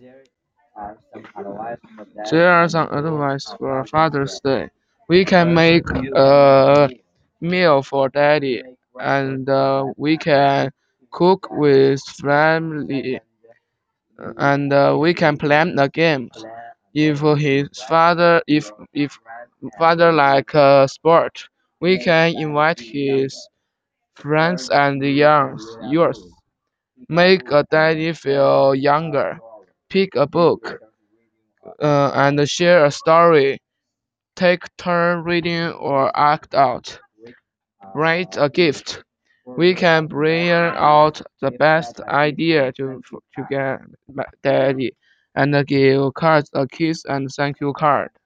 There are some advice for Father's Day. We can make a meal for Daddy, and we can cook with family, and we can plan the games. If father like sport, we can invite his friends and yours. Make a daddy feel younger. Pick a book and share a story. Take turn reading or act out. Write a gift. We can bring out the best idea to get daddy and give cards a kiss and thank you card.